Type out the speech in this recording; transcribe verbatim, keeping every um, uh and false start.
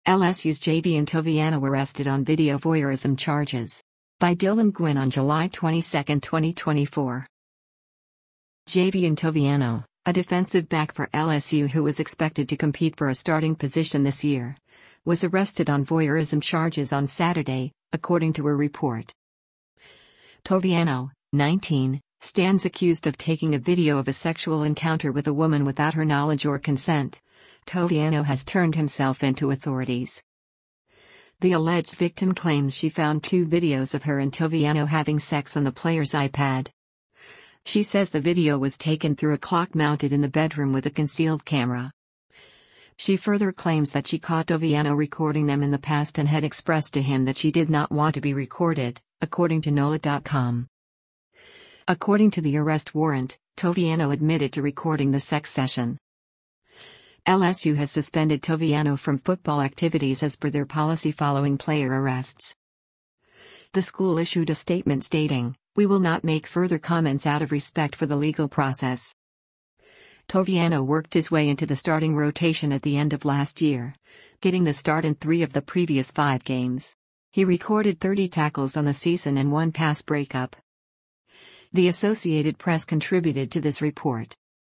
L S U's Javian Toviano arrested on video voyeurism charges. By Dylan Gwynn on July twenty-second, twenty twenty-four. Javian Toviano, a defensive back for L S U who was expected to compete for a starting position this year, was arrested on voyeurism charges on Saturday, according to a report. Toviano, nineteen, stands accused of taking a video of a sexual encounter with a woman without her knowledge or consent. Toviano has turned himself in to authorities. The alleged victim claims she found two videos of her and Toviano having sex on the player's iPad. She says the video was taken through a clock mounted in the bedroom with a concealed camera. She further claims that she caught Toviano recording them in the past and had expressed to him that she did not want to be recorded, according to N O L A dot com. According to the arrest warrant, Toviano admitted to recording the sex session. L S U has suspended Toviano from football activities as per their policy following player arrests. The school issued a statement stating, "We will not make further comments out of respect for the legal process." Toviano worked his way into the starting rotation at the end of last year, getting the start in three of the previous five games. He recorded thirty tackles on the season and one pass breakup. The Associated Press contributed to this report.